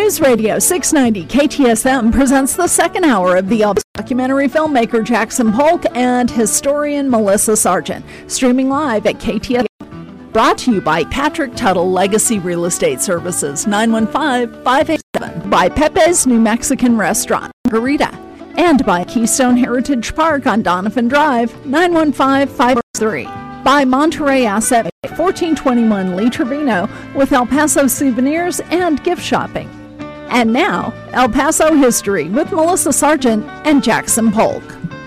News Radio 690 KTSM presents the second hour of the El Paso documentary filmmaker Jackson Polk and historian Melissa Sargent, streaming live at KTSM. Brought to you by Patrick Tuttle Legacy Real Estate Services, 915-587, by Pepe's New Mexican Restaurant, Margarita, and by Keystone Heritage Park on Donovan Drive, 915-543. By Monterey Asset, 1421 Lee Trevino, with El Paso souvenirs and gift shopping. And now, El Paso history with Melissa Sargent and Jackson Polk.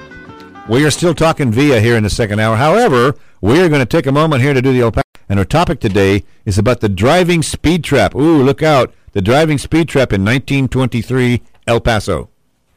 We are still talking Villa here in the second hour. However, we are going to take a moment here to do the El Paso. And our topic today is about the driving speed trap. Ooh, look out. The driving speed trap in 1923, El Paso.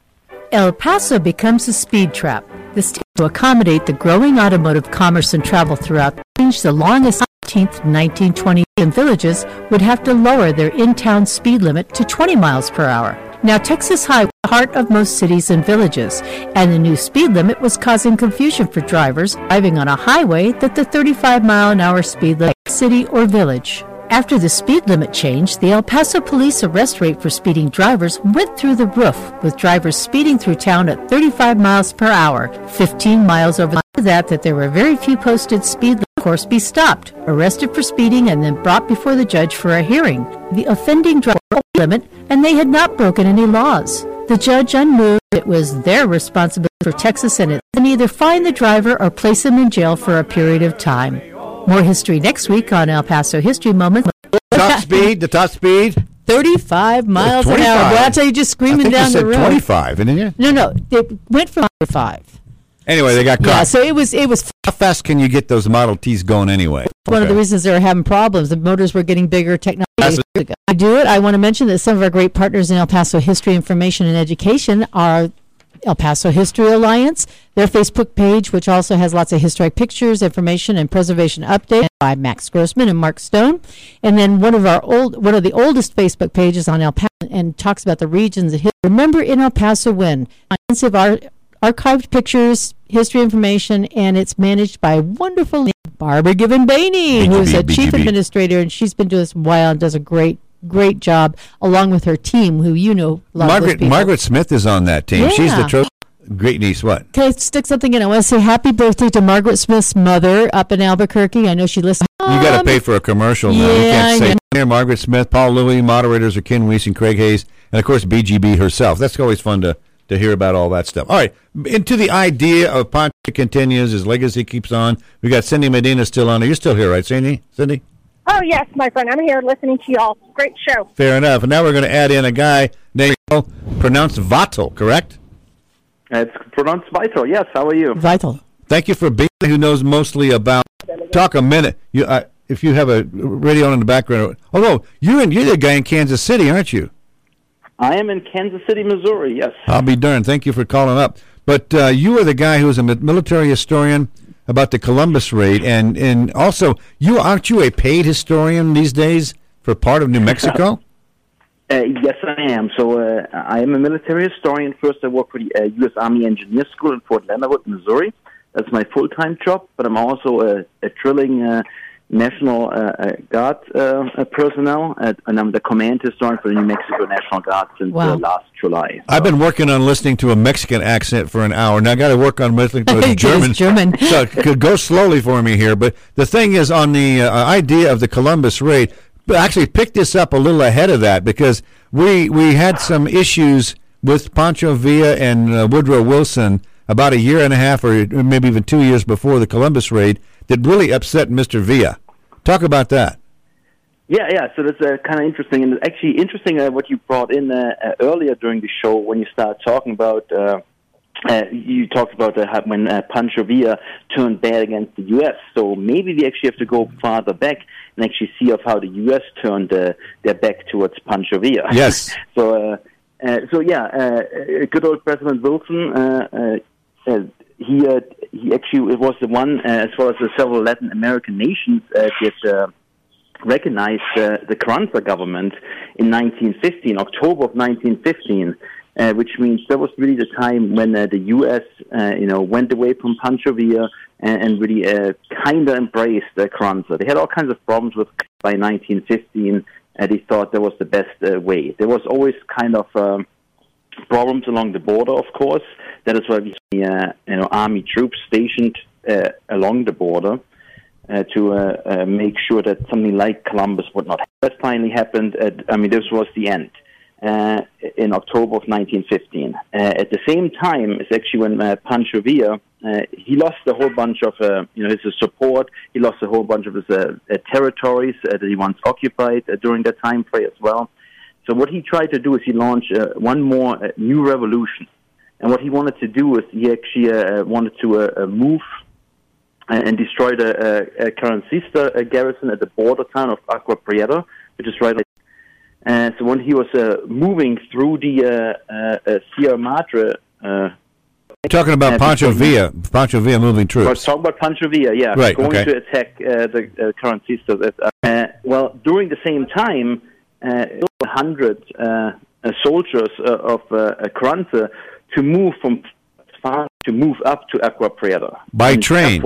El Paso becomes a speed trap. This to accommodate the growing automotive commerce and travel throughout the longest 19th 1920 villages would have to lower their in-town speed limit to 20 miles per hour. Now, Texas Highway is the heart of most cities and villages, and the new speed limit was causing confusion for drivers driving on a highway that the 35-mile-an-hour speed limit city or village. After the speed limit change, the El Paso police arrest rate for speeding drivers went through the roof, with drivers speeding through town at 35 miles per hour, 15 miles over that there were very few posted speed limits. Of course, be stopped, arrested for speeding, and then brought before the judge for a hearing. The offending driver limit, and they had not broken any laws. The judge unmoved. It was their responsibility for Texas and it can either fine the driver or place him in jail for a period of time. More history next week on El Paso History Moment. The top speed? 35 miles an hour. Well, I tell you, just screaming down the road. I think you said 25, didn't you? No, it went from 5. Anyway, they got caught. Yeah, so it was. How fast can you get those Model Ts going anyway? One of the reasons they were having problems. The motors were getting bigger. Technology. I do it. I want to mention that some of our great partners in El Paso History, Information, and Education are El Paso History Alliance, their Facebook page, which also has lots of historic pictures, information, and preservation updates by Max Grossman and Mark Stone. And then one of the oldest Facebook pages on El Paso and talks about the regions of history. Remember in El Paso when? Extensive archived pictures, history information, and it's managed by wonderful Barbara Given-Baney, who's a chief administrator, and she's been doing this a while and does a great job, along with her team, who you know. Margaret Smith is on that team. Yeah. She's the great niece. What? Can I stick something in? I want to say happy birthday to Margaret Smith's mother up in Albuquerque. I know she listens. You got to pay for a commercial now. Yeah, you can't say here. Margaret Smith, Paul Louie, moderators are Ken Weiss and Craig Hayes, and of course BGB herself. That's always fun to hear about all that stuff. All right, into the idea of Pancho continues, his legacy keeps on. We got Cindy Medina still on. You're still here, right, Cindy? Oh, yes, my friend. I'm here listening to y'all. Great show. Fair enough. And now we're going to add in a guy named pronounced Vital, correct? It's pronounced Vital. Yes, how are you? Vital. Thank you for being who knows mostly about. Talk a minute. If you have a radio on in the background. Oh, no, you're the guy in Kansas City, aren't you? I am in Kansas City, Missouri, yes. I'll be darned. Thank you for calling up. But you are the guy who's a military historian about the Columbus raid, and also, aren't you a paid historian these days for part of New Mexico? Yes, I am. So I am a military historian. First, I work for the U.S. Army Engineer School in Fort Leonard Wood, Missouri. That's my full-time job, but I'm also a drilling National Guard personnel, and I'm the command historian for the New Mexico National Guard since last July. So. I've been working on listening to a Mexican accent for an hour. Now I got to work on listening to a German. So it could go slowly for me here. But the thing is, on the idea of the Columbus raid, actually picked this up a little ahead of that because we had some issues with Pancho Villa and Woodrow Wilson about a year and a half or maybe even 2 years before the Columbus raid that really upset Mr. Villa. Talk about that. Yeah. So that's kind of interesting, and it's actually interesting what you brought in earlier during the show when you started talking about. You talked about when Pancho Villa turned bad against the U.S. So maybe we actually have to go farther back and actually see of how the U.S. turned their back towards Pancho Villa. Yes. So good old President Wilson. He actually was the one, as well as the several Latin American nations, that recognized the Carranza government in 1915, October of 1915, which means that was really the time when the U.S. Went away from Pancho Villa and really kind of embraced Carranza. They had all kinds of problems by 1915. and he thought that was the best way. There was always kind of problems along the border, of course. That is why we see Army troops stationed along the border to make sure that something like Columbus would not happen. That finally happened. This was the end in October of 1915. At the same time, it's actually when Pancho Villa, he lost a whole bunch of his support. He lost a whole bunch of his territories that he once occupied during that time frame as well. So what he tried to do is he launched one more new revolution. And what he wanted to do is he actually wanted to move and destroy the Carrancista garrison at the border town of Agua Prieta, which is right. So when he was moving through the Sierra Madre... You're talking about Pancho Villa moving troops. I was talking about Pancho Villa, yeah. Right, going to attack the Carrancistas. Well, during the same time, 100 soldiers of Carranza to move up to Agua Prieta. By train?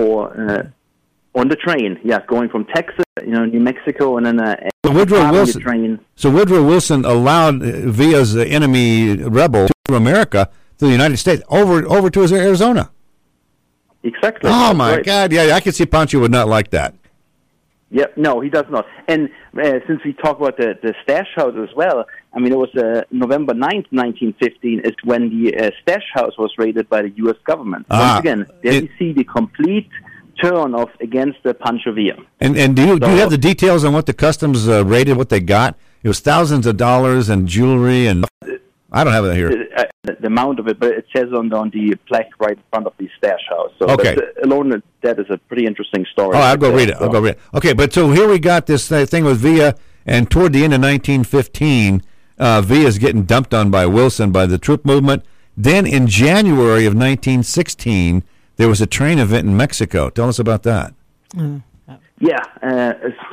On the train, yeah, going from Texas, New Mexico, and then So Woodrow Wilson allowed Villa's enemy rebel to America, to the United States, over to Arizona. Exactly. Oh, my God. Yeah, I can see Pancho would not like that. Yeah, no, he does not. And since we talk about the stash house as well, it was November 9th, 1915, is when the stash house was raided by the U.S. government. Once again, there you see the complete turn off against the Pancho Villa. And do you have the details on what the customs raided, what they got? It was thousands of dollars and jewelry, and I don't have it here. The amount of it, but it says on the plaque right in front of the stash house. So okay. Alone, that is a pretty interesting story. Oh, I'll go read it. Okay, but so here we got this thing with Villa, and toward the end of 1915, Villa's getting dumped on by Wilson, by the troop movement. Then in January of 1916, there was a train event in Mexico. Tell us about that. Yeah,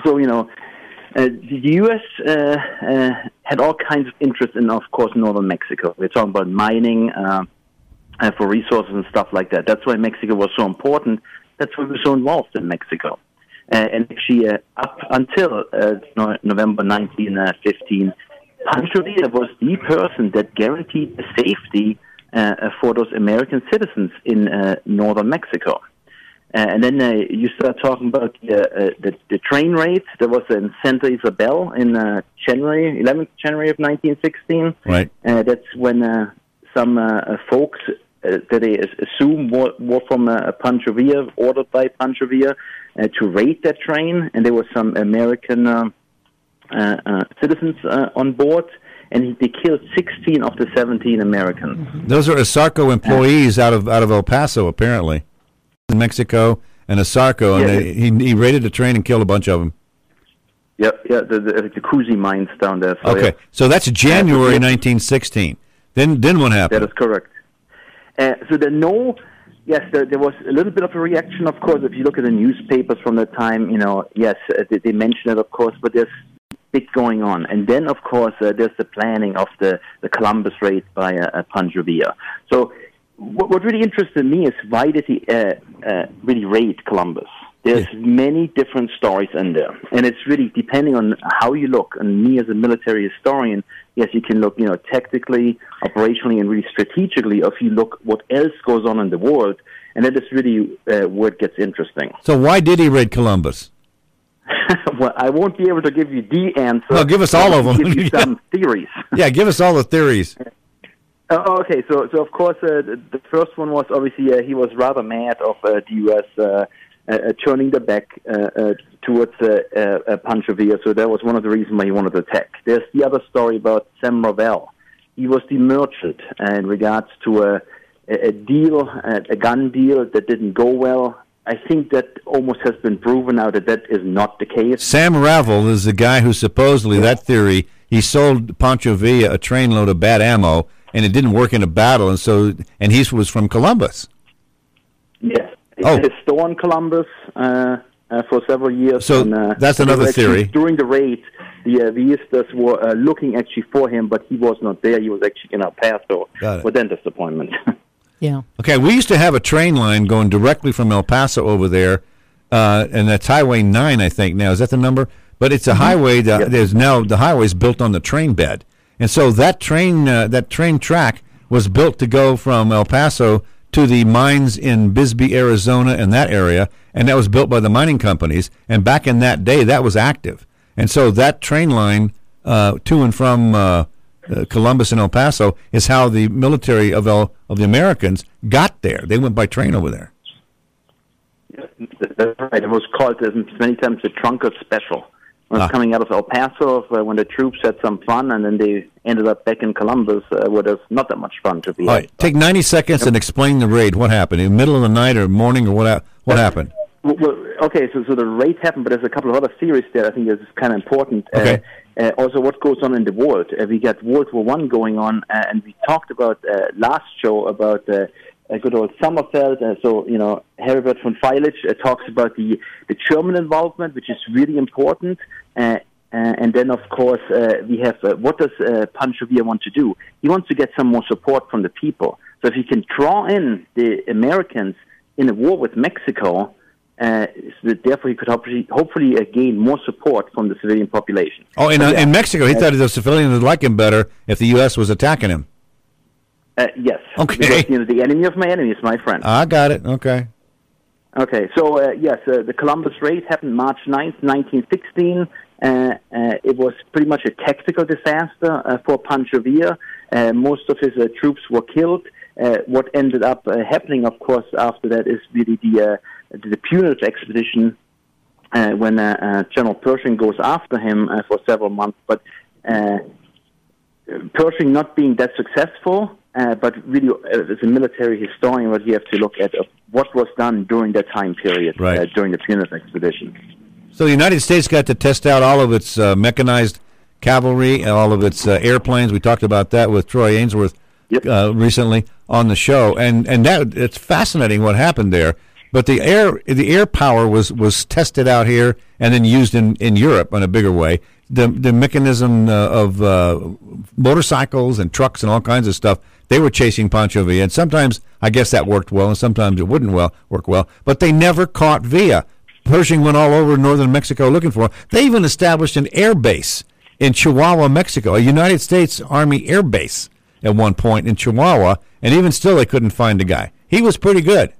the U.S. had all kinds of interest in, of course, northern Mexico. We're talking about mining for resources and stuff like that. That's why Mexico was so important. That's why we were so involved in Mexico. And actually, up until November 1915, Pancho Villa was the person that guaranteed the safety for those American citizens in northern Mexico. And then you start talking about the train raids. There was in Santa Isabel in 11th January of 1916. Right. That's when some folks that they assume were from Pancho Villa, ordered by Pancho Villa, to raid that train. And there were some American citizens on board. And they killed 16 of the 17 Americans. Mm-hmm. Those are ASARCO employees out of El Paso, apparently. In Mexico and ASARCO, and he raided the train and killed a bunch of them. Yeah, the Cusi mines down there. So, okay, so that's January 1916. Then what happened? That is correct. So there was a little bit of a reaction, of course. If you look at the newspapers from the time, they mention it, of course, but there's big going on. And then, of course, there's the planning of the Columbus raid by Pancho Villa. So what really interested me is why did he really raid Columbus? There's many different stories in there, and it's really depending on how you look. And me as a military historian, yes, you can look, tactically, operationally, and really strategically. Or if you look what else goes on in the world, and that is really where it gets interesting. So why did he raid Columbus? Well, I won't be able to give you the answer. No, give us all of them. Give you some theories. Yeah, give us all the theories. Okay, so of course the first one was obviously he was rather mad of the U.S. Turning their back towards Pancho Villa, so that was one of the reasons why he wanted to attack. There's the other story about Sam Ravel. He was the merchant in regards to a deal, a gun deal that didn't go well. I think that almost has been proven now that is not the case. Sam Ravel is the guy who supposedly, that theory, he sold Pancho Villa a trainload of bad ammo, and it didn't work in a battle, and he was from Columbus. Yes. He had a store in Columbus for several years. So that's another theory. During the raid, the Villistas were looking actually for him, but he was not there. He was actually in El Paso. But then disappointment. Yeah. Okay, we used to have a train line going directly from El Paso over there, and that's Highway 9, I think now. Is that the number? but it's a highway. There's now the highway is built on the train bed, and so that train track was built to go from El Paso to the mines in Bisbee, Arizona, and that area, and that was built by the mining companies. And back in that day, that was active, and so that train line to and from Columbus and El Paso is how the military of the Americans got there. They went by train over there. That's right. It was called many times the Trunker Special. When it was coming out of El Paso, when the troops had some fun, and then they ended up back in Columbus, where there's not that much fun to be. All right, take 90 seconds and explain the raid. What happened? In the middle of the night or morning, or what happened? Well, okay, so the raid happened, but there's a couple of other theories there I think is kind of important. Okay. Also, what goes on in the world. We got World War I going on, and we talked about last show about good old Sommerfeld. So, Herbert von Feilich talks about the German involvement, which is really important. And then, of course, we have what does Pancho Villa want to do? He wants to get some more support from the people. So if he can draw in the Americans in a war with Mexico, so therefore he could hopefully gain more support from the civilian population. Oh, in Mexico, he thought the civilians would like him better if the U.S. was attacking him. Yes. Okay. Because, the enemy of my enemy is my friend. I got it. Okay. Okay. So, yes, the Columbus raid happened March 9th, 1916. It was pretty much a tactical disaster for Pancho Villa. Most of his troops were killed. What ended up happening, of course, after that is really the punitive expedition when General Pershing goes after him for several months. But Pershing not being that successful, but really as a military historian, what you have to look at what was done during that time period, right. During the punitive expedition. So the United States got to test out all of its mechanized cavalry and all of its airplanes. We talked about that with Troy Ainsworth recently on the show, and that it's fascinating what happened there. But the air power was tested out here and then used in Europe in a bigger way. The mechanism of motorcycles and trucks and all kinds of stuff, they were chasing Pancho Villa, and sometimes I guess that worked well, and sometimes it wouldn't work well. But they never caught Villa. Pershing went all over northern Mexico looking for him. They even established an air base in Chihuahua, Mexico, a United States Army air base at one point in Chihuahua, and even still they couldn't find the guy. He was pretty good.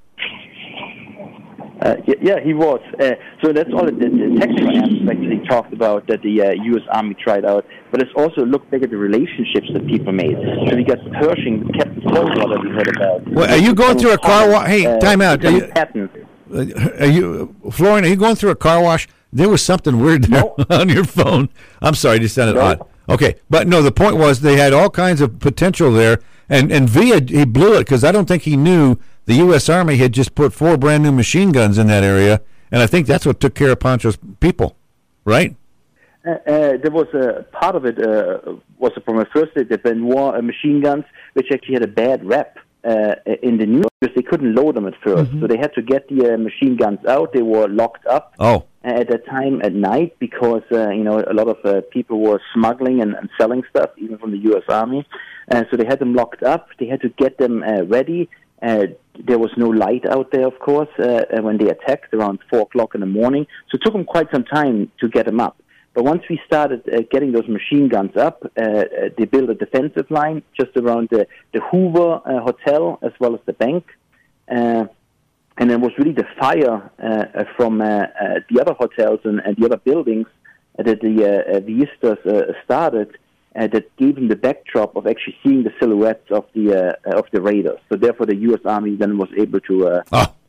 Yeah, he was. So that's all the technical aspects that he talked about that the U.S. Army tried out. But it's also look back at the relationships that people made. So we got Pershing, Captain Coldwater that we heard about. Well, are you going through a car wash? Hey, time out. Florian, are you going through a car wash? There was something weird there on your phone. I'm sorry, it just sounded odd. Okay, but no, the point was they had all kinds of potential there, and Villa, he blew it because I don't think he knew the U.S. Army had just put 4 brand new machine guns in that area, and I think that's what took care of Pancho's people, right? There was a part of it was from the first day that Benoit machine guns, which actually had a bad rep in the news because they couldn't load them at first. So they had to get the machine guns out. They were locked up at that time at night because, a lot of people were smuggling and selling stuff, even from the U.S. Army. So they had them locked up. They had to get them ready. There was no light out there, of course, when they attacked around 4 o'clock in the morning. So it took them quite some time to get them up. But once we started getting those machine guns up, they built a defensive line just around the Hoover Hotel as well as the bank. And it was really the fire from the other hotels and the other buildings that the Villistas started that gave them the backdrop of actually seeing the silhouettes of the raiders. So therefore, the U.S. Army then was able to,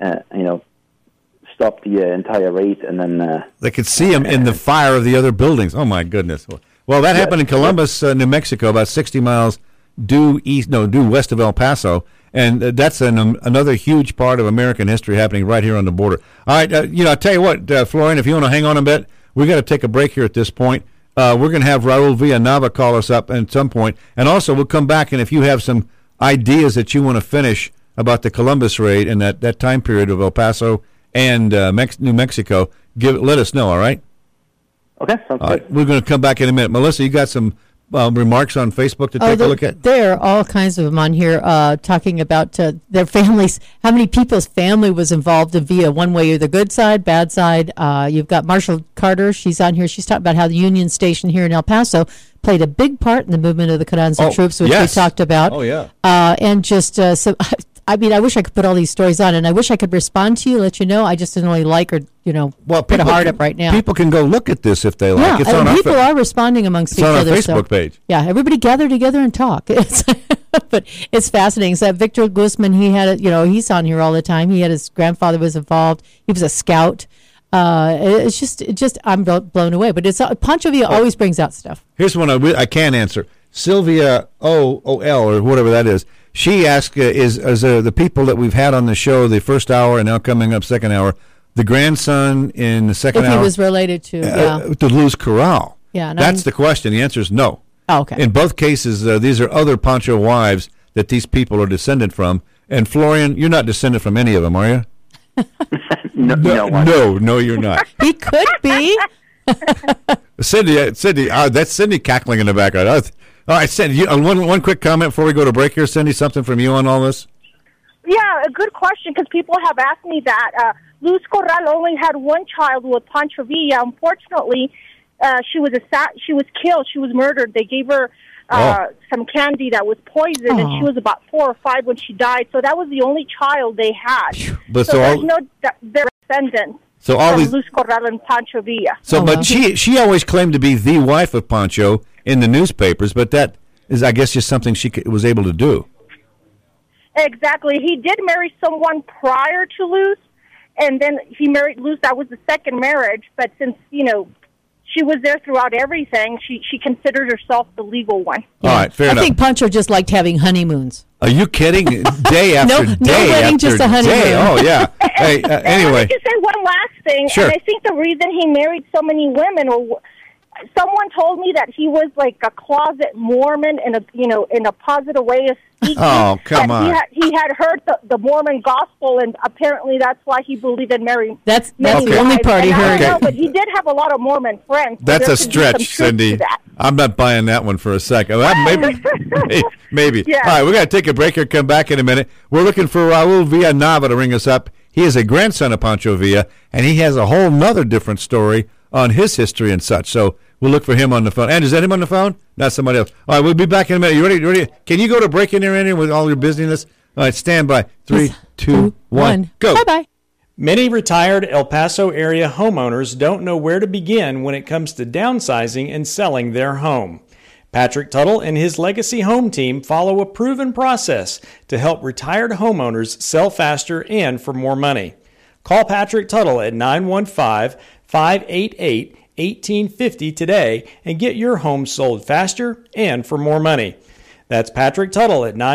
stop the entire raid, and then they could see them in the fire of the other buildings. Oh my goodness! Well, that happened in Columbus, New Mexico, about 60 miles due west of El Paso, and that's another huge part of American history happening right here on the border. All right, I'll tell you what, Florian, if you want to hang on a bit, we've got to take a break here at this point. We're going to have Raul Villanava call us up at some point, and also we'll come back, and if you have some ideas that you want to finish about the Columbus raid and that time period of El Paso and New Mexico, let us know, all right? Okay, sounds good. We're going to come back in a minute. Melissa, you got some remarks on Facebook to take a look at? There are all kinds of them on here talking about their families, how many people's family was involved via one way or the good side, bad side. You've got Marshall Carter. She's on here. She's talking about how the Union Station here in El Paso played a big part in the movement of the Carranza troops, which we talked about. Oh, yeah. And just so... I mean, I wish I could put all these stories on, and I wish I could respond to you, let you know. I just didn't really like or, put a heart up right now. People can go look at this if they like. Yeah, It's people are responding amongst each other. It's on our Facebook page. Yeah, everybody gather together and talk. But it's fascinating. So Victor Guzman, he had, he's on here all the time. He had his grandfather was involved. He was a scout. It's just I'm blown away. But Pancho Villa always brings out stuff. Here's one I can answer. Sylvia O.O.L. or whatever that is. She asked, is the people that we've had on the show the first hour and now coming up second hour, the grandson in the second hour? If he was related to Luz Corral. Yeah. That's the question. The answer is no. Oh, okay. In both cases, these are other Pancho wives that these people are descended from. And Florian, you're not descended from any of them, are you? No, you're not. He could be. Cindy, that's Cindy cackling in the background. All right, Cindy, one quick comment before we go to break here. Cindy, something from you on all this? Yeah, a good question, because people have asked me that. Luz Corral only had one child with Pancho Villa. Unfortunately, she was killed. She was murdered. They gave her some candy that was poisoned, and she was about 4 or 5 when she died. So that was the only child they had. But so there's no descendants. So all these Luz Corral and Pancho Villa. So, but she always claimed to be the wife of Pancho in the newspapers, but that is, I guess, just something she was able to do. Exactly. He did marry someone prior to Luz, and then he married Luz. That was the second marriage. But since she was there throughout everything, she considered herself the legal one. Yeah. All right, fair enough. I think Pancho just liked having honeymoons. Are you kidding? Day after day no wedding, after just a honeymoon. day. Oh, yeah. Hey, anyway. I'd like to say one last thing. Sure. And I think the reason he married so many women, or someone told me that he was like a closet Mormon in a positive way of speaking. Oh, come on. He had heard the Mormon gospel, and apparently that's why he believed in marrying. That's the only part he heard. I don't know, but he did have a lot of Mormon friends. So that's a stretch, Cindy. I'm not buying that one for a second. Maybe. Yeah. All right, we got to take a break here. Come back in a minute. We're looking for Raul Villanava to ring us up. He is a grandson of Pancho Villa, and he has a whole nother different story on his history and such. So we'll look for him on the phone. And is that him on the phone? Not somebody else. All right, we'll be back in a minute. You ready? Can you go to break in there, Andy, with all your busyness? All right, stand by. 3, 2, 1, go. Bye-bye. Many retired El Paso area homeowners don't know where to begin when it comes to downsizing and selling their home. Patrick Tuttle and his Legacy Home team follow a proven process to help retired homeowners sell faster and for more money. Call Patrick Tuttle at 915-588-1850 today and get your home sold faster and for more money. That's Patrick Tuttle at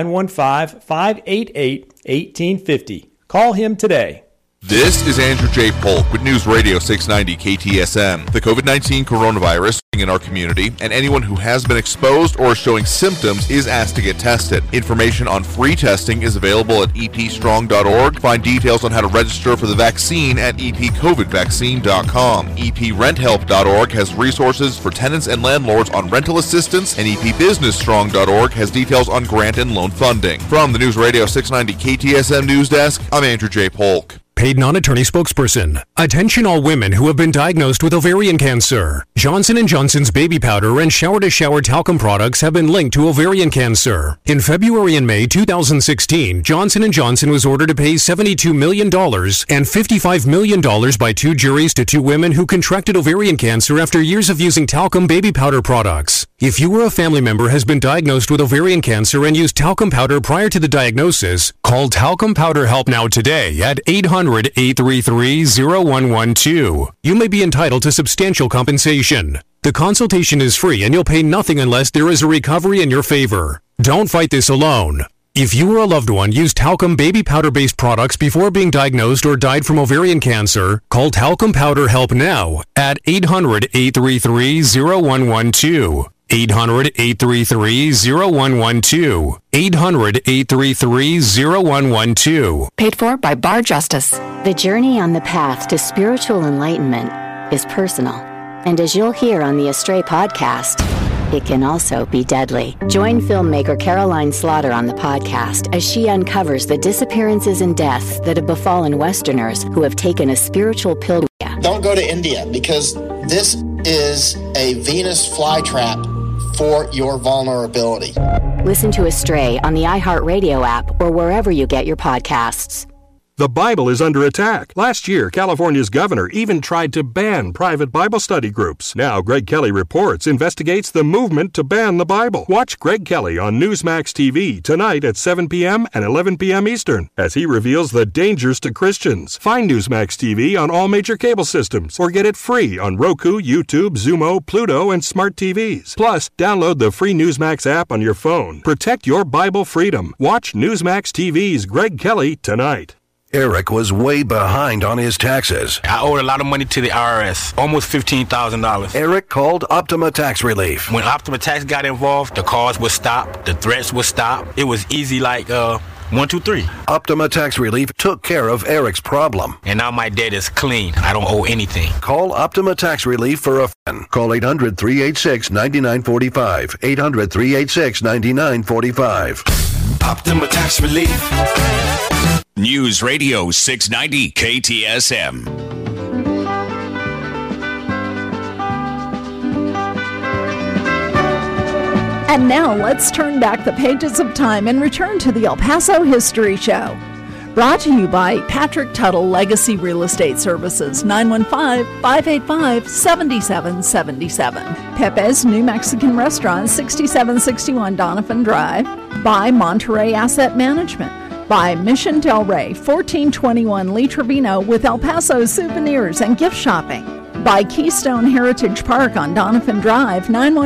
915-588-1850. Call him today. This is Andrew J. Polk with News Radio 690 KTSM. The COVID-19 coronavirus in our community, and anyone who has been exposed or showing symptoms is asked to get tested. Information on free testing is available at epstrong.org. Find details on how to register for the vaccine at epcovidvaccine.com. eprenthelp.org has resources for tenants and landlords on rental assistance, and epbusinessstrong.org has details on grant and loan funding. From the News Radio 690 KTSM News Desk, I'm Andrew J. Polk. Paid non-attorney spokesperson. Attention all women who have been diagnosed with ovarian cancer. Johnson & Johnson's baby powder and shower-to-shower talcum products have been linked to ovarian cancer. In February and May 2016, Johnson & Johnson was ordered to pay $72 million and $55 million by 2 juries to 2 women who contracted ovarian cancer after years of using talcum baby powder products. If you or a family member has been diagnosed with ovarian cancer and used talcum powder prior to the diagnosis, call Talcum Powder Help Now today at 800-833-0112. You may be entitled to substantial compensation. The consultation is free and you'll pay nothing unless there is a recovery in your favor. Don't fight this alone. If you or a loved one used talcum baby powder-based products before being diagnosed or died from ovarian cancer, call Talcum Powder Help Now at 800-833-0112. 800-833-0112. 800-833-0112. Paid for by Bar Justice. The journey on the path to spiritual enlightenment is personal. And as you'll hear on the Astray podcast, it can also be deadly. Join filmmaker Caroline Slaughter on the podcast as she uncovers the disappearances and deaths that have befallen Westerners who have taken a spiritual pill. Don't go to India, because this is a Venus flytrap for your vulnerability. Listen to Astray on the iHeartRadio app or wherever you get your podcasts. The Bible is under attack. Last year, California's governor even tried to ban private Bible study groups. Now, Greg Kelly Reports investigates the movement to ban the Bible. Watch Greg Kelly on Newsmax TV tonight at 7 p.m. and 11 p.m. Eastern as he reveals the dangers to Christians. Find Newsmax TV on all major cable systems or get it free on Roku, YouTube, Xumo, Pluto, and smart TVs. Plus, download the free Newsmax app on your phone. Protect your Bible freedom. Watch Newsmax TV's Greg Kelly tonight. Eric was way behind on his taxes. I owed a lot of money to the IRS, almost $15,000. Eric called Optima Tax Relief. When Optima Tax got involved, the calls would stop, the threats would stop. It was easy like 1, 2, 3. Optima Tax Relief took care of Eric's problem. And now my debt is clean. I don't owe anything. Call Optima Tax Relief for a friend. Call 800-386-9945. 800-386-9945. Optima Tax Relief. News Radio 690 KTSM. And now let's turn back the pages of time and return to the El Paso History Show. Brought to you by Patrick Tuttle Legacy Real Estate Services, 915-585-7777. Pepe's New Mexican Restaurant, 6761 Donovan Drive. By Monterey Asset Management. By Mission Del Rey, 1421 Lee Trevino with El Paso souvenirs and gift shopping. By Keystone Heritage Park on Donovan Drive,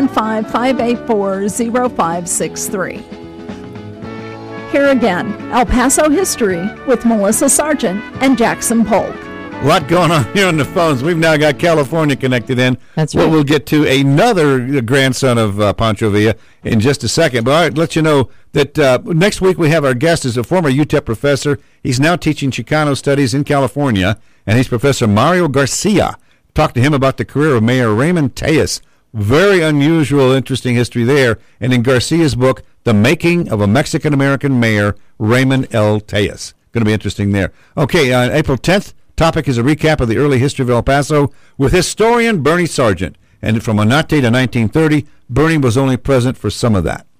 915-584-0563. Here again, El Paso History with Melissa Sargent and Jackson Polk. A lot going on here on the phones. We've now got California connected in. That's right. We'll get to another grandson of Pancho Villa in just a second. But all right, let you know that next week we have our guest is a former UTEP professor. He's now teaching Chicano studies in California, and he's Professor Mario Garcia. Talk to him about the career of Mayor Raymond Tejas. Very unusual, interesting history there. And in Garcia's book, The Making of a Mexican-American Mayor, Raymond L. Tejas. Going to be interesting there. Okay, on April 10th, topic is a recap of the early history of El Paso with historian Bernie Sargent. And from Onate to 1930, Bernie was only present for some of that.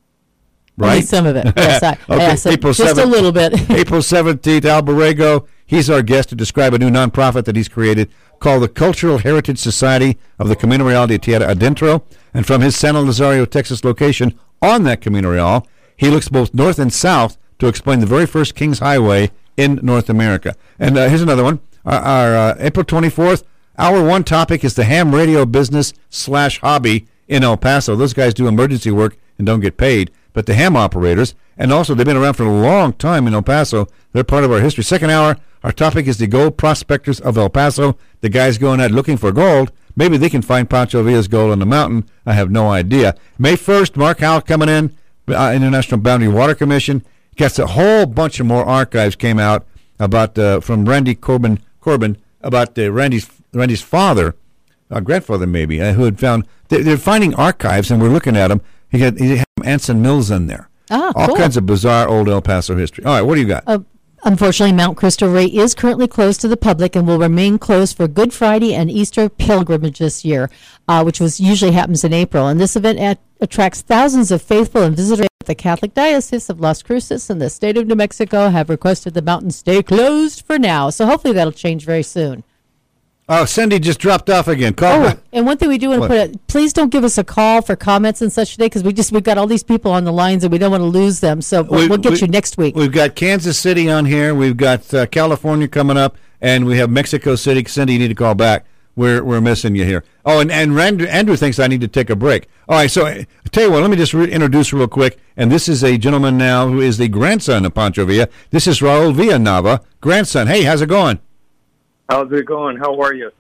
Right? Only some of it. Yes, okay. April just 7th, a little bit. April 17th, Al Borrego. He's our guest to describe a new nonprofit that he's created called the Cultural Heritage Society of the Camino Real de Tierra Adentro. And from his San Lazario, Texas location on that Camino Real, he looks both north and south to explain the very first Kings Highway in North America. And here's another one. Our April 24th, our one topic is the ham radio business / hobby in El Paso. Those guys do emergency work and don't get paid. But the ham operators, and also they've been around for a long time in El Paso. They're part of our history. Second hour, our topic is the gold prospectors of El Paso. The guys going out looking for gold. Maybe they can find Pancho Villa's gold on the mountain. I have no idea. May 1st, Mark Howell coming in, International Boundary Water Commission. Gets a whole bunch of more archives came out about from Randy Corbin about Randy's father, grandfather maybe, who had found they're finding archives and we're looking at them. He had Anson Mills in there. All kinds of bizarre old El Paso history. All right, what do you got? Unfortunately, Mount Cristo Rey is currently closed to the public and will remain closed for Good Friday and Easter pilgrimage this year, which usually happens in April. And this event attracts thousands of faithful and visitors. The Catholic Diocese of Las Cruces and the state of New Mexico have requested the mountain stay closed for now. So hopefully that'll change very soon. Oh, Cindy just dropped off again. Call back. And one thing we do want to put it, please don't give us a call for comments and such today because we've got all these people on the lines and we don't want to lose them. So we'll get you next week. We've got Kansas City on here. We've got California coming up, and we have Mexico City. Cindy, you need to call back. We're missing you here. Oh, and Andrew thinks I need to take a break. All right, so I tell you what, let me just introduce real quick. And this is a gentleman now who is the grandson of Pancho Villa. This is Raul Villanava, grandson. Hey, how's it going? How's it going? How are you?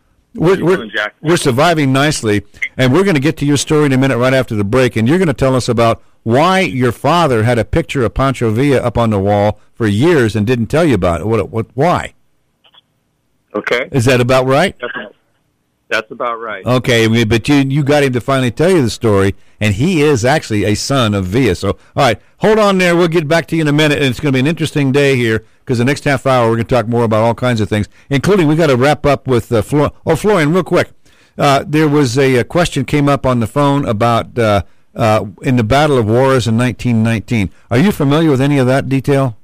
We're surviving nicely, and we're going to get to your story in a minute right after the break, and you're going to tell us about why your father had a picture of Pancho Villa up on the wall for years and didn't tell you about it. Why? Okay. Is that about right? Definitely. That's about right. Okay, but you got him to finally tell you the story, and he is actually a son of Villa. So, all right, hold on there. We'll get back to you in a minute, and it's going to be an interesting day here because the next half hour we're going to talk more about all kinds of things, including we got to wrap up with Florian. Oh, Florian, real quick. There was a question came up on the phone about in the Battle of Juarez in 1919. Are you familiar with any of that detail?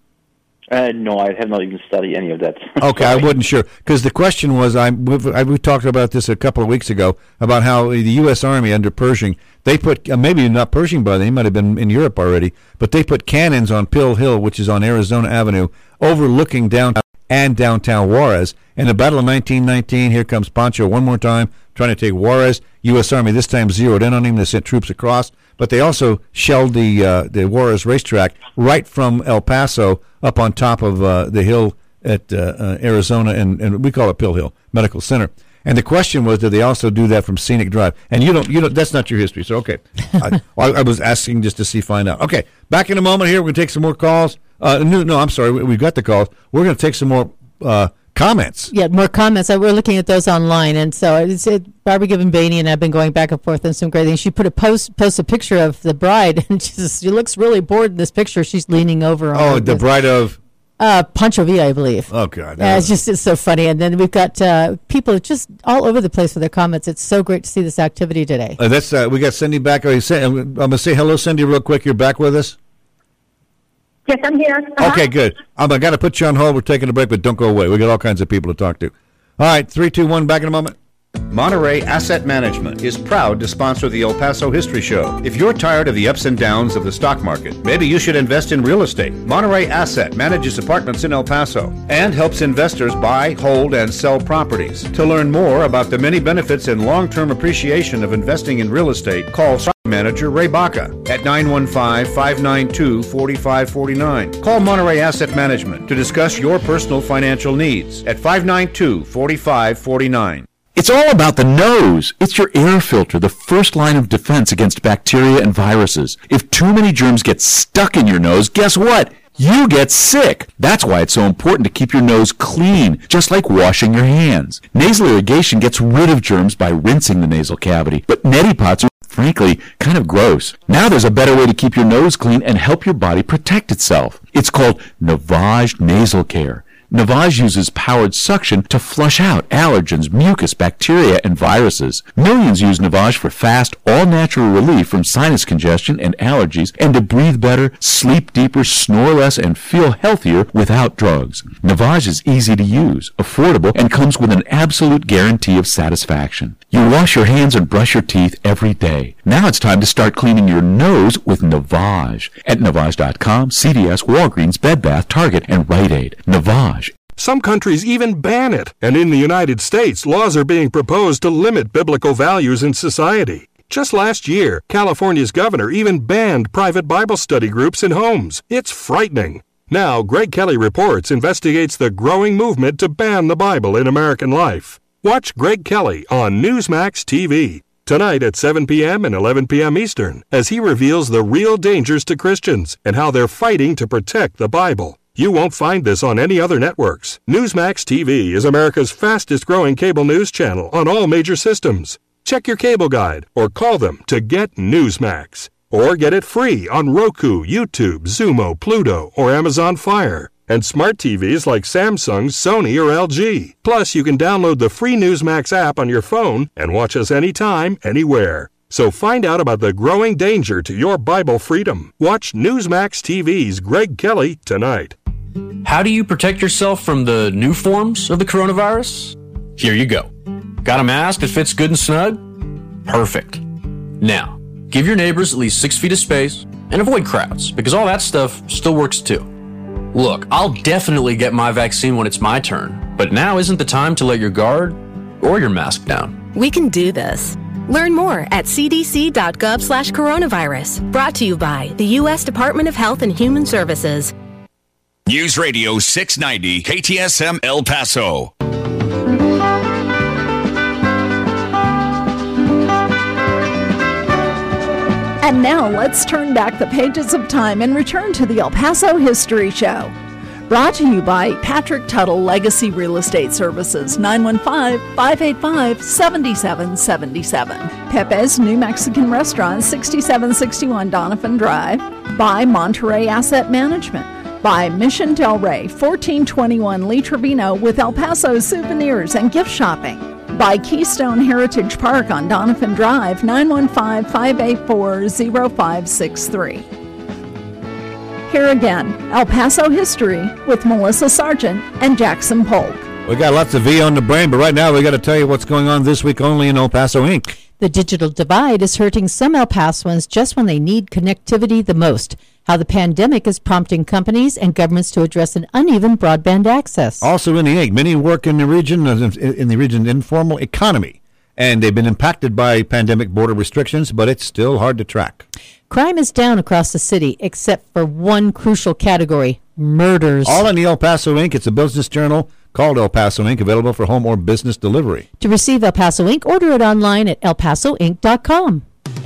No, I have not even studied any of that. Okay, I wasn't sure because the question was we talked about this a couple of weeks ago about how the U.S. Army under Pershing, they put maybe not Pershing, but they might have been in Europe already, but they put cannons on Pill Hill, which is on Arizona Avenue, overlooking downtown Juarez. In the Battle of 1919, here comes Pancho one more time, trying to take Juarez. U.S. Army this time zeroed in on him. They sent troops across, but they also shelled the Juarez racetrack right from El Paso up on top of the hill at Arizona, and we call it Pill Hill Medical Center. And the question was, did they also do that from Scenic Drive? And you don't. That's not your history, so okay. I was asking just to find out. Okay, back in a moment here. We're going to take some more calls. No, I'm sorry. We've got the calls. We're going to take some more comments. Yeah, more comments. We're looking at those online, and so Barbara Gibbon Bainey and I've been going back and forth on some great things. She put a picture of the bride, and she looks really bored in this picture. She's leaning over. The bride of Pancho Villa, I believe. Oh God, it's so funny. And then we've got people just all over the place with their comments. It's so great to see this activity today. We got Cindy back. I'm going to say hello, Cindy, real quick. You're back with us. Yes, I'm here. Okay, good. I got to put you on hold. We're taking a break, but don't go away. We got all kinds of people to talk to. All right, 3, 2, 1, back in a moment. Monterey Asset Management is proud to sponsor the El Paso History Show. If you're tired of the ups and downs of the stock market, maybe you should invest in real estate. Monterey Asset manages apartments in El Paso and helps investors buy, hold, and sell properties. To learn more about the many benefits and long-term appreciation of investing in real estate, call Manager Ray Baca at 915-592-4549. Call Monterey Asset Management to discuss your personal financial needs at 592-4549. It's all about the nose. It's your air filter, the first line of defense against bacteria and viruses. If too many germs get stuck in your nose, guess what? You get sick. That's why it's so important to keep your nose clean, just like washing your hands. Nasal irrigation gets rid of germs by rinsing the nasal cavity, but neti pots are frankly kind of gross. Now there's a better way to keep your nose clean and help your body protect itself. It's called Navage Nasal Care. Navage uses powered suction to flush out allergens, mucus, bacteria, and viruses. Millions use Navage for fast, all-natural relief from sinus congestion and allergies, and to breathe better, sleep deeper, snore less, and feel healthier without drugs. Navage is easy to use, affordable, and comes with an absolute guarantee of satisfaction. You wash your hands and brush your teeth every day. Now it's time to start cleaning your nose with Navage. At Navage.com, CVS, Walgreens, Bed Bath, Target, and Rite Aid. Navage. Some countries even ban it, and in the United States, laws are being proposed to limit biblical values in society. Just last year, California's governor even banned private Bible study groups in homes. It's frightening. Now, Greg Kelly Reports investigates the growing movement to ban the Bible in American life. Watch Greg Kelly on Newsmax TV tonight at 7 p.m. and 11 p.m. Eastern as he reveals the real dangers to Christians and how they're fighting to protect the Bible. You won't find this on any other networks. Newsmax TV is America's fastest-growing cable news channel on all major systems. Check your cable guide or call them to get Newsmax. Or get it free on Roku, YouTube, Xumo, Pluto, or Amazon Fire. And smart TVs like Samsung, Sony, or LG. Plus, you can download the free Newsmax app on your phone and watch us anytime, anywhere. So find out about the growing danger to your Bible freedom. Watch Newsmax TV's Greg Kelly tonight. How do you protect yourself from the new forms of the coronavirus? Here you go. Got a mask that fits good and snug? Perfect. Now, give your neighbors at least 6 feet of space and avoid crowds, because all that stuff still works too. Look, I'll definitely get my vaccine when it's my turn, but now isn't the time to let your guard or your mask down. We can do this. Learn more at cdc.gov/coronavirus. Brought to you by the U.S. Department of Health and Human Services. News Radio 690 KTSM El Paso. And now let's turn back the pages of time and return to the El Paso History Show. Brought to you by Patrick Tuttle Legacy Real Estate Services, 915-585-7777. Pepe's New Mexican Restaurant, 6761 Donovan Drive. By Monterey Asset Management. By Mission Del Rey, 1421 Lee Trevino with El Paso souvenirs and gift shopping. By Keystone Heritage Park on Donovan Drive, 915-584-0563. Here again, El Paso history with Melissa Sargent and Jackson Polk. We got lots of V on the brain, but right now we got to tell you what's going on this week only in El Paso Inc. The digital divide is hurting some El Pasoans just when they need connectivity the most. How the pandemic is prompting companies and governments to address an uneven broadband access. Also in the Inc., many work in the region informal economy, and they've been impacted by pandemic border restrictions, but it's still hard to track. Crime is down across the city, except for one crucial category, murders. All in the El Paso Inc. It's a business journal called El Paso Inc., available for home or business delivery. To receive El Paso Inc., order it online at elpasoinc.com.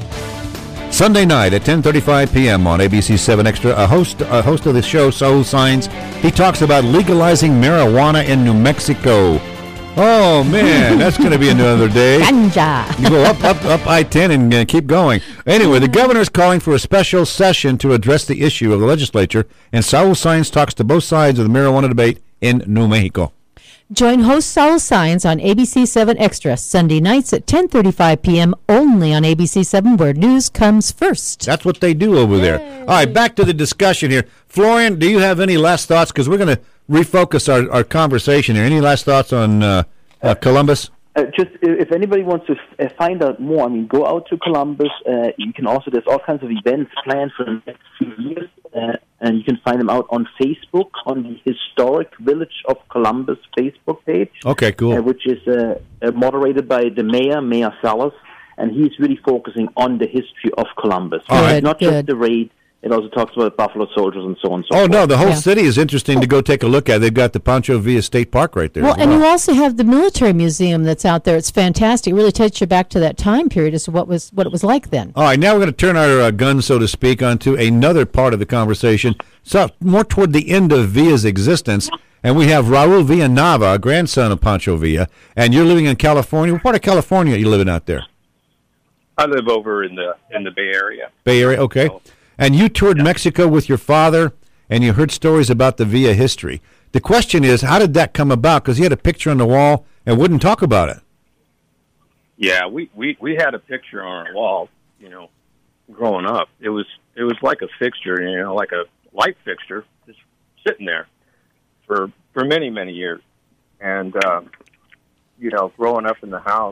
Sunday night at 10:35 p.m. on ABC 7 Extra, a host of the show, Saul Signs, he talks about legalizing marijuana in New Mexico. Oh, man, that's going to be another day. Ganja. You go up I-10 and keep going. Anyway, the governor's calling for a special session to address the issue of the legislature, and Saul Signs talks to both sides of the marijuana debate in New Mexico. Join host Saul Signs on ABC 7 Extra, Sunday nights at 10:35 p.m. only on ABC 7, where news comes first. That's what they do over there. All right, back to the discussion here. Florian, do you have any last thoughts? Because we're going to refocus our conversation here. Any last thoughts on Columbus? Just if anybody wants to find out more, I mean, go out to Columbus. You can also, there's all kinds of events planned for the next few years, and you can find them out on Facebook, on the Historic Village of Columbus Facebook page. Okay, cool. Which is moderated by the Mayor Salas, and he's really focusing on the history of Columbus. Not just the raid. It also talks about Buffalo Soldiers and so on and so forth. No, the whole city is interesting to go take a look at. They've got the Pancho Villa State Park right there. Well, and you also have the military museum that's out there. It's fantastic. It really takes you back to that time period as to what it was like then. All right, now we're going to turn our gun, so to speak, onto another part of the conversation, so more toward the end of Villa's existence. And we have Raul Villanava, grandson of Pancho Villa, and you're living in California. What part of California are you living out there? I live over in the Bay Area. Bay Area, okay. So, and you toured Mexico with your father, and you heard stories about the Villa history. The question is, how did that come about? Because he had a picture on the wall and wouldn't talk about it. Yeah, we had a picture on our wall, growing up. It was like a fixture, like a light fixture, just sitting there for many, many years. And, growing up in the house,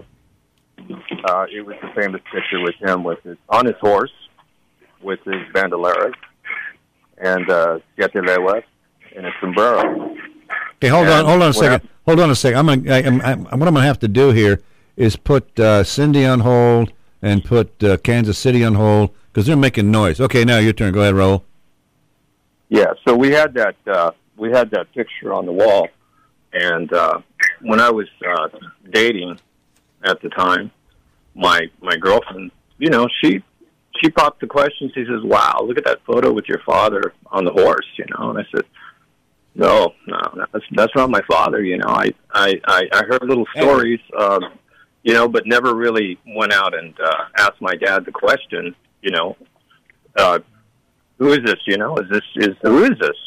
it was the famous picture with him on his horse, with his bandoleras and siete leguas and a sombrero. Okay, hold on a second. Hold on a second. What I'm going to have to do here is put Cindy on hold and put Kansas City on hold because they're making noise. Okay, now your turn. Go ahead, Raul. Yeah, so we had that picture on the wall, and when I was dating at the time, my girlfriend, she popped the question. She says, "Wow, look at that photo with your father on the horse," And I said, "No, that's not my father." I heard little stories, but never really went out and asked my dad the question. Who is this? Who is this?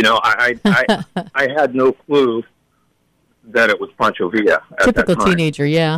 I had no clue that it was Pancho Villa. Typical teenager, yeah.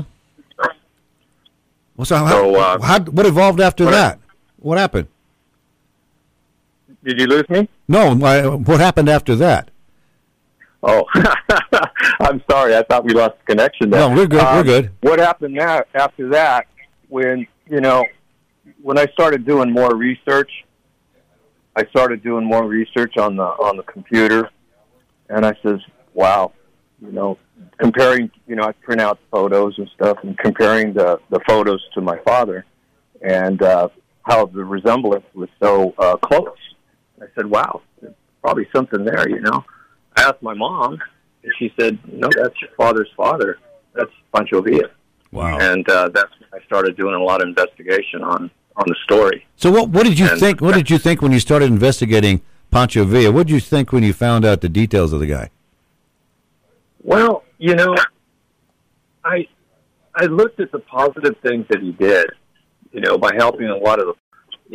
What evolved after that? What happened? Did you lose me? No. What happened after that? Oh, I'm sorry. I thought we lost the connection there. No, we're good. We're good. What happened after that? When I started doing more research, on the computer, and I says, "Wow, comparing, I print out photos and stuff, and comparing the photos to my father, and how the resemblance was so close." I said, "Wow, there's probably something there." I asked my mom, and she said, "No, that's your father's father. That's Pancho Villa." Wow! And that's when I started doing a lot of investigation on the story. So what did you think? What did you think when you started investigating Pancho Villa. What did you think when you found out the details of the guy? Well, I looked at the positive things that he did, by helping a lot of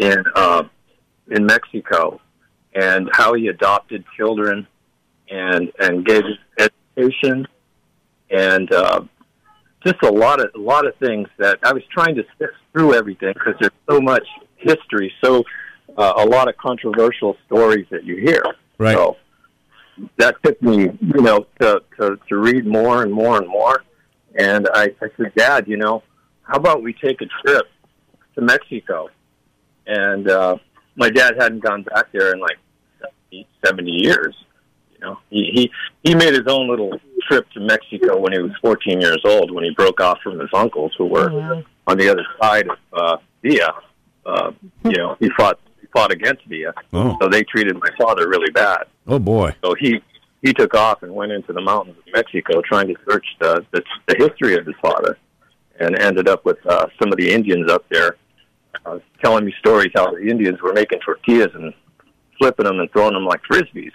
in Mexico, and how he adopted children and gave education, and just a lot of things that I was trying to sift through everything, because there's so much history, a lot of controversial stories that you hear. Right. So that took me, to read more and more and more. And I said, Dad, how about we take a trip to Mexico? And my dad hadn't gone back there in like 70 years. He made his own little trip to Mexico when he was 14 years old, when he broke off from his uncles who were on the other side of Villa. He fought against Villa, so they treated my father really bad. Oh boy! So he took off and went into the mountains of Mexico trying to search the history of his father, and ended up with some of the Indians up there telling me stories how the Indians were making tortillas and flipping them and throwing them like Frisbees,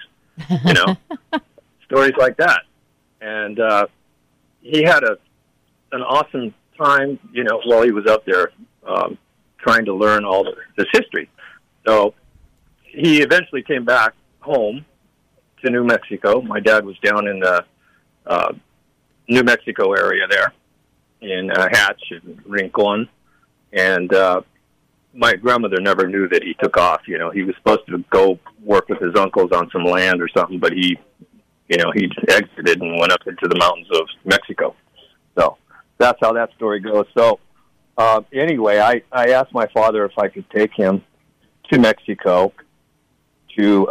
stories like that. And he had an awesome time, while he was up there trying to learn all this history. So he eventually came back home to New Mexico. My dad was down in the New Mexico area there, in Hatch and Rincon, and my grandmother never knew that he took off. He was supposed to go work with his uncles on some land or something, but he just exited and went up into the mountains of Mexico. So that's how that story goes. So anyway, I asked my father if I could take him to Mexico to,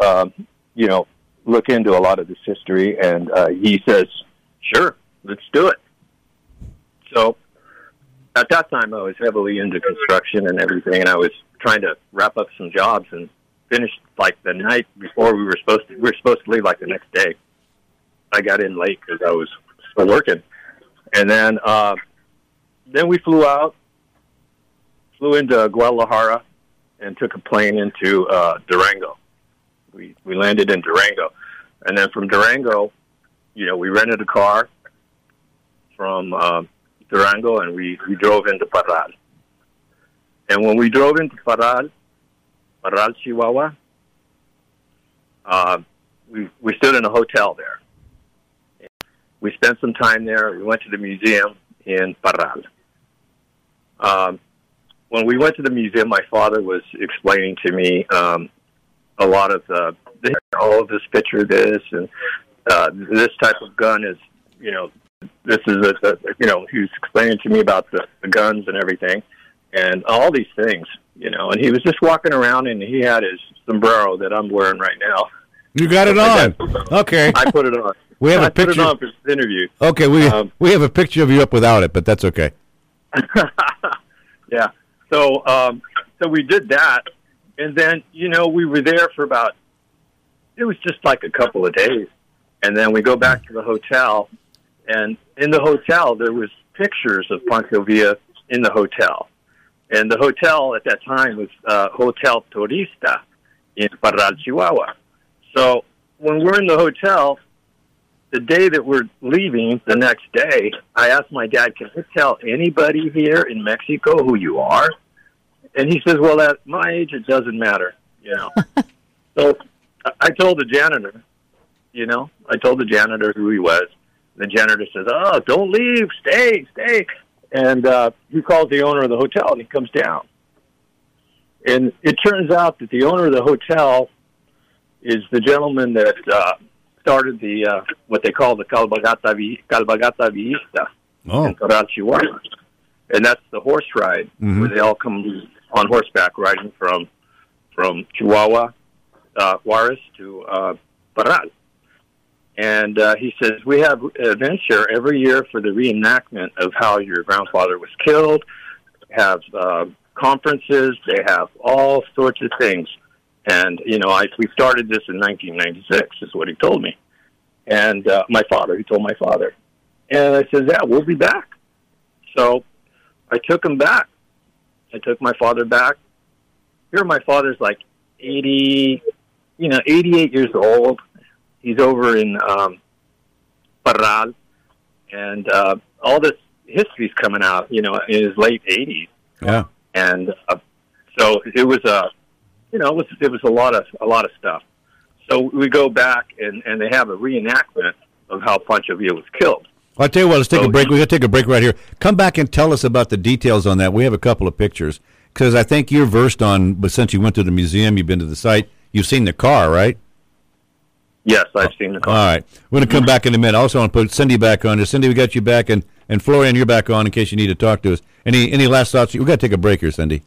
look into a lot of this history, and he says, sure, let's do it. So at that time, I was heavily into construction and everything, and I was trying to wrap up some jobs and finish like the night before we were supposed to leave like the next day. I got in late because I was still working. And then we flew into Guadalajara and took a plane into Durango. We landed in Durango. And then from Durango, we rented a car from Durango, and we drove into Parral. And when we drove into Parral, Chihuahua, we stood in a hotel there. We spent some time there. We went to the museum in Parral. When we went to the museum, my father was explaining to me a lot of this picture, this, and this type of gun is, this is he was explaining to me about the guns and everything, and all these things, and he was just walking around, and he had his sombrero that I'm wearing right now. You got it on. Okay. I put it on. We have a picture. Put it on for this interview. Okay, we have a picture of you up without it, but that's okay. Yeah. So we did that, and then we were there for it was just like a couple of days, and then we go back to the hotel, and in the hotel there was pictures of Pancho Villa in the hotel, and the hotel at that time was Hotel Turista in Parral, Chihuahua. So when we're in the hotel, the day that we're leaving, the next day, I asked my dad, can I tell anybody here in Mexico who you are? And he says, well, at my age, it doesn't matter, So I told the janitor, I told the janitor who he was. The janitor says, oh, don't leave, stay. And he calls the owner of the hotel, and he comes down. And it turns out that the owner of the hotel is the gentleman that started the what they call the Cabalgata Villista in Parral, Chihuahua. And that's the horse ride, where they all come on horseback riding from Chihuahua, Juarez to Parral. And he says, we have an event here every year for the reenactment of how your grandfather was killed, have conferences, they have all sorts of things. And, we started this in 1996, is what he told me. And he told my father. And I said, yeah, we'll be back. So I took him back. I took my father back. Here my father's like 80, 88 years old. He's over in Parral, and all this history's coming out, in his late 80s. Yeah. And so it was it was a lot of stuff. So we go back and they have a reenactment of how Pancho Villa was killed. Well, I tell you what, let's take a break. We're going to take a break right here. Come back and tell us about the details on that. We have a couple of pictures, because I think you're versed on, but since you went to the museum, you've been to the site, you've seen the car, right? Yes, I've seen the car. All right. We're going to come back in a minute. I also want to put Cindy back on. Cindy, we got you back, and Florian, you're back on in case you need to talk to us. Any last thoughts? We've got to take a break here, Cindy.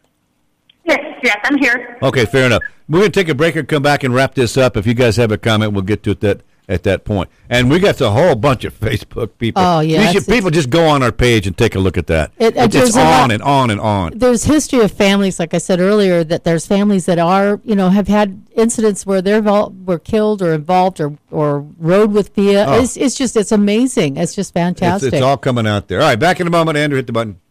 Yes, I'm here. Okay, fair enough. We're going to take a break and come back and wrap this up. If you guys have a comment, we'll get to it at that point. And we got a whole bunch of Facebook people. Oh, yeah. People just go on our page and take a look at that. It's on and on and on. There's history of families, like I said earlier, that there's families that are, have had incidents where they were killed or involved or rode with Villa. Oh. It's amazing. It's just fantastic. It's all coming out there. All right, back in a moment. Andrew, hit the button.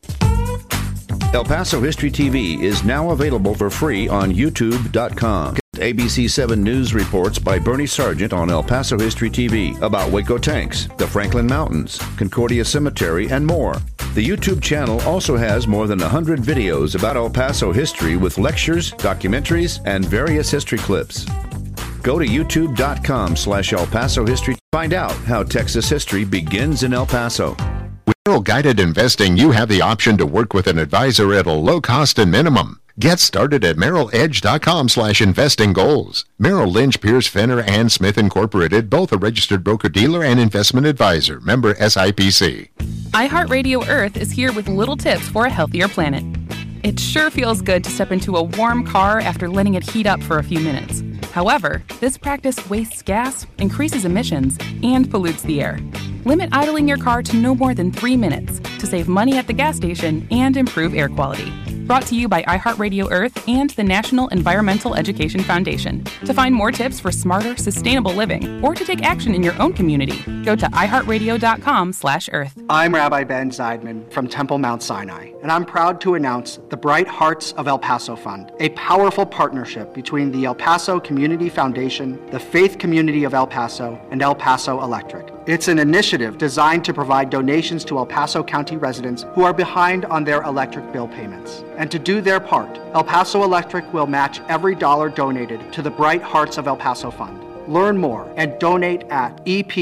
El Paso History TV is now available for free on YouTube.com. ABC 7 News reports by Bernie Sargent on El Paso History TV about Waco tanks, the Franklin Mountains, Concordia Cemetery, and more. The YouTube channel also has more than 100 videos about El Paso history with lectures, documentaries, and various history clips. Go to youtube.com/El Paso History. Find out how Texas history begins in El Paso. With Merrill Guided Investing, you have the option to work with an advisor at a low cost and minimum. Get started at merrilledge.com/investing goals. Merrill Lynch, Pierce, Fenner, and Smith Incorporated, both a registered broker-dealer and investment advisor. Member SIPC. iHeartRadio Earth is here with little tips for a healthier planet. It sure feels good to step into a warm car after letting it heat up for a few minutes. However, this practice wastes gas, increases emissions, and pollutes the air. Limit idling your car to no more than 3 minutes to save money at the gas station and improve air quality. Brought to you by iHeartRadio Earth and the National Environmental Education Foundation. To find more tips for smarter, sustainable living, or to take action in your own community, go to iHeartRadio.com/Earth. I'm Rabbi Ben Zeidman from Temple Mount Sinai, and I'm proud to announce the Bright Hearts of El Paso Fund, a powerful partnership between the El Paso Community Foundation, the Faith Community of El Paso, and El Paso Electric. It's an initiative designed to provide donations to El Paso County residents who are behind on their electric bill payments. And to do their part, El Paso Electric will match every dollar donated to the Bright Hearts of El Paso Fund. Learn more and donate at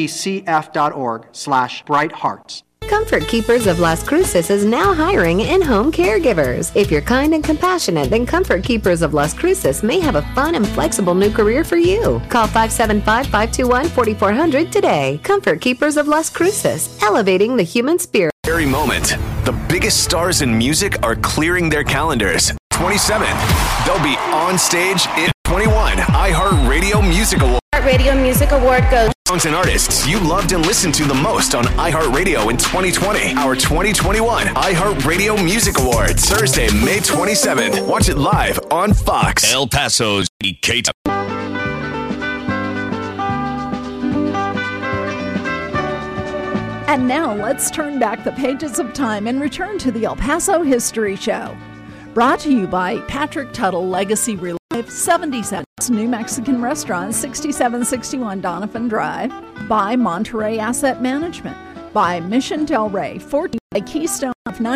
epcf.org/brighthearts. Comfort Keepers of Las Cruces is now hiring in-home caregivers. If you're kind and compassionate, then Comfort Keepers of Las Cruces may have a fun and flexible new career for you. Call 575-521-4400 today. Comfort Keepers of Las Cruces, elevating the human spirit. Very moment, the biggest stars in music are clearing their calendars. 27th, they'll be on stage in 21 iHeartRadio Music Award. iHeartRadio Music Award goes. Songs and artists you loved and listened to the most on iHeartRadio in 2020. Our 2021 iHeartRadio Music Awards, Thursday, May 27th. Watch it live on Fox. El Paso's Kate. And now let's turn back the pages of time and return to the El Paso History Show. Brought to you by Patrick Tuttle Legacy Relief, 77 New Mexican Restaurant, 6761 Donovan Drive. By Monterey Asset Management. By Mission Del Rey, 14 by Keystone,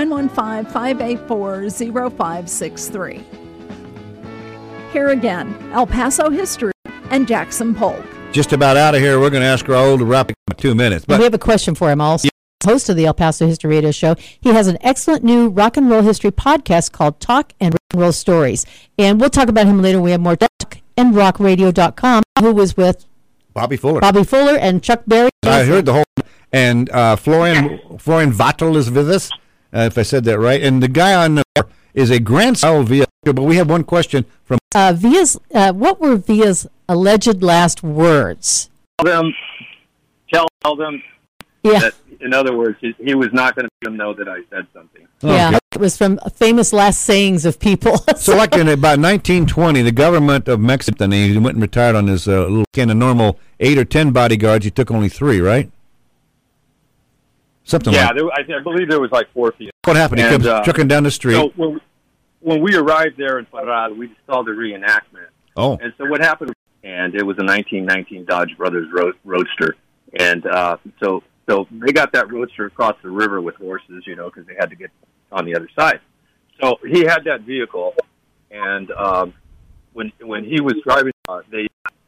915-584-0563. Here again, El Paso History and Jackson Polk. Just about out of here. We're going to ask Raul to wrap up in 2 minutes. But we have a question for him also. Host of the El Paso History Radio Show. He has an excellent new rock and roll history podcast called Talk and Rock and Roll Stories. And we'll talk about him later. We have more talkandrockradio.com, who was with Bobby Fuller and Chuck Berry. I heard the whole, and Florian Vattel is with us, if I said that right. And the guy on the is a grandson of Villa. But we have one question from Villa's. What were Villa's alleged last words? Tell them that, in other words, he was not going to let them know that I said something. Yeah, it was from famous last sayings of people. So like in about 1920, the government of Mexico, he went and retired on his little kind of normal 8 or 10 bodyguards. He took only 3, right? Something like that. I believe there was like 4 people. What happened? He kept trucking down the street. So when we arrived there in Parral, we saw the reenactment. Oh. And so what happened, and it was a 1919 Dodge Brothers Roadster. And so they got that Roadster across the river with horses, because they had to get on the other side. So he had that vehicle, and when he was driving, they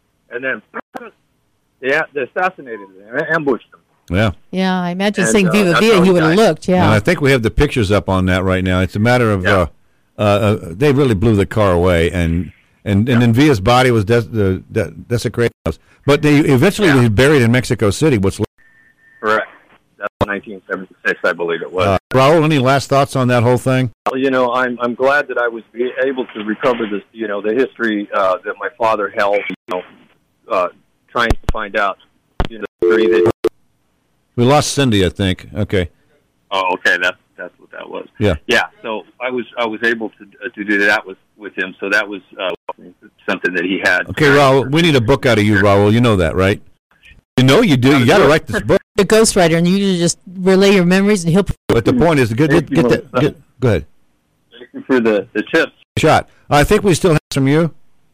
assassinated him, ambushed him. Yeah. Yeah, I imagine saying Viva Villa, he would have looked, yeah. And I think we have the pictures up on that right now. It's a matter of, they really blew the car away, and then Villa's body was desecrated. But they eventually was buried in Mexico City. Correct. That's 1976, I believe it was. Raul, any last thoughts on that whole thing? I'm glad that I was able to recover this, the history that my father held, trying to find out, the history that... We lost Cindy, I think. Okay. Oh, okay. That's what that was. Yeah. Yeah. So I was able to do that with him. So that was something that he had. Okay, Raul, we need a book out of you, Raul. You know that, right? You know you do. You got to write this book. The ghostwriter, and you usually just relay your memories, and he'll. But the point is, get that. Go ahead. Thank you for the tips. Shot. I think we still have some you.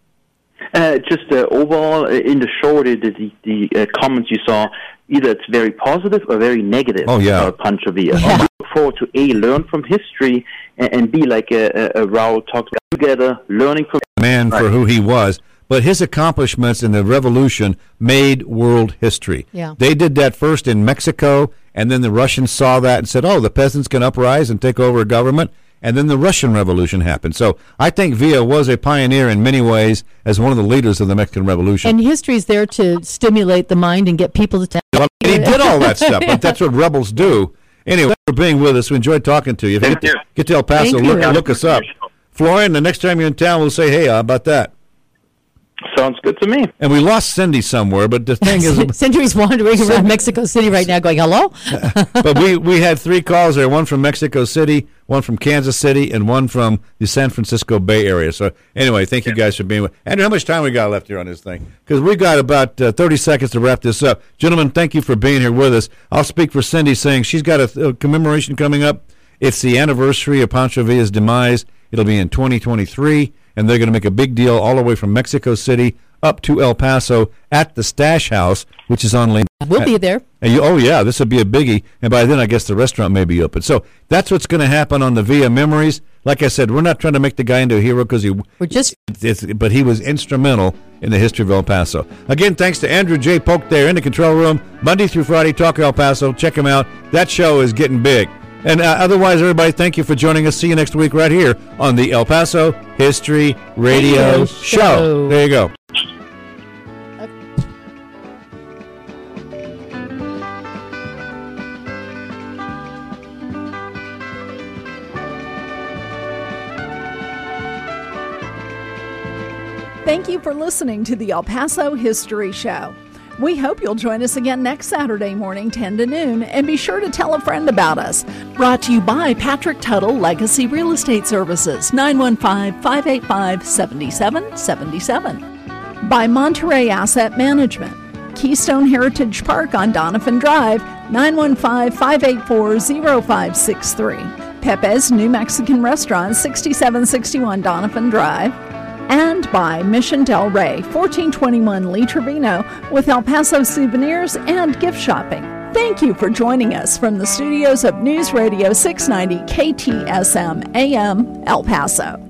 Just overall in the show, the comments you saw, either it's very positive or very negative. Oh, yeah. Pancho Villa. I look forward to A, learn from history, and B, like Raul talked about together, learning from man for who he was. But his accomplishments in the revolution made world history. Yeah. They did that first in Mexico, and then the Russians saw that and said, oh, the peasants can uprise and take over a government. And then the Russian Revolution happened. So I think Villa was a pioneer in many ways as one of the leaders of the Mexican Revolution. And history's there to stimulate the mind and get people to... Well, he did all that stuff, but that's what rebels do. Anyway, thanks for being with us. We enjoyed talking to you. If you get to El Paso, look us up. Florian, the next time you're in town, we'll say, hey, how about that? Sounds good to me. And we lost Cindy somewhere, but the thing is... Cindy's wandering around Mexico City right now going, hello? But we had 3 calls there, one from Mexico City, one from Kansas City, and one from the San Francisco Bay Area. So anyway, thank you guys for being with us. Andrew, how much time we got left here on this thing? Because we got about 30 seconds to wrap this up. Gentlemen, thank you for being here with us. I'll speak for Cindy saying she's got a commemoration coming up. It's the anniversary of Pancho Villa's demise. It'll be in 2023. And they're going to make a big deal all the way from Mexico City up to El Paso at the Stash House, which is on Lane. We'll be there. And this will be a biggie. And by then, I guess the restaurant may be open. So that's what's going to happen on the Villa Memories. Like I said, we're not trying to make the guy into a hero because but he was instrumental in the history of El Paso. Again, thanks to Andrew J. Polk there in the control room. Monday through Friday, Talk El Paso. Check him out. That show is getting big. And otherwise, everybody, thank you for joining us. See you next week right here on the El Paso History Radio Show. There you go. Thank you for listening to the El Paso History Show. We hope you'll join us again next Saturday morning, 10 to noon, and be sure to tell a friend about us. Brought to you by Patrick Tuttle Legacy Real Estate Services, 915-585-7777. By Monterey Asset Management, Keystone Heritage Park on Donovan Drive, 915-584-0563. Pepe's New Mexican Restaurant, 6761 Donovan Drive. And by Mission Del Rey, 1421 Lee Trevino, with El Paso souvenirs and gift shopping. Thank you for joining us from the studios of News Radio 690 KTSM AM El Paso.